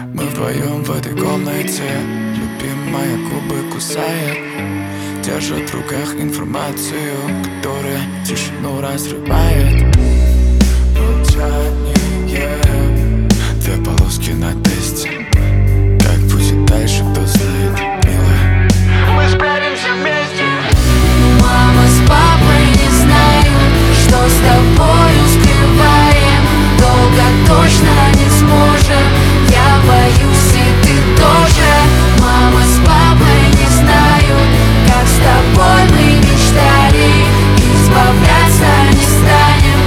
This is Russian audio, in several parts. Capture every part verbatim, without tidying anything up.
Мы вдвоем в этой комнате, любимая губы кусает, держит в руках информацию, которая тишину разрывает. Молчание, две полоски на тесте. Как будет дальше, кто знает, милая. Мы справимся вместе. Мама с папой не знают, что с тобою скрываем. Долго точно не сможем, я боюсь, и ты тоже. Мама с папой не знают, как с тобой мы мечтали. Избавляться не станем,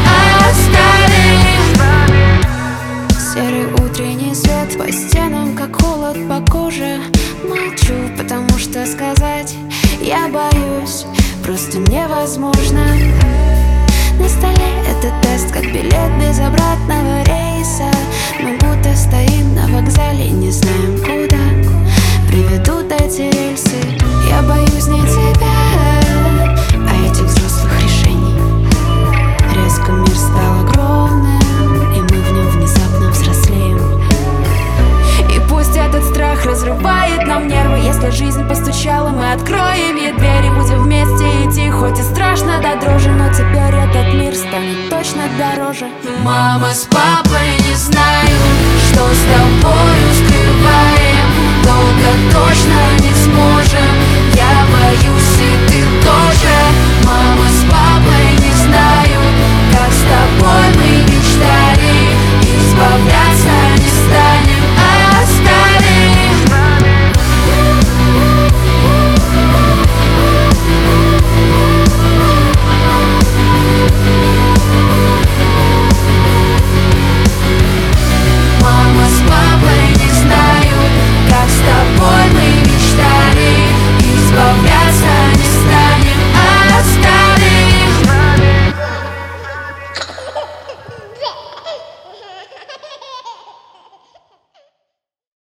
а оставим. Серый утренний свет по стенам, как холод по коже. Молчу, потому что сказать я боюсь, просто невозможно. На столе этот тест, как билет без обратного рейса. Мы будто стоим на вокзале, не знаем куда приведут эти рельсы. Я боюсь не тебя, а этих взрослых решений. Резко мир стал огромным, и мы в нем внезапно взрослеем. И пусть этот страх разрывает нам нервы, если жизнь постучала, мы откроем ей двери. Будем вместе идти, хоть и страшно до дрожи, но теперь этот мир станет точно дороже. Мама с папой не знают,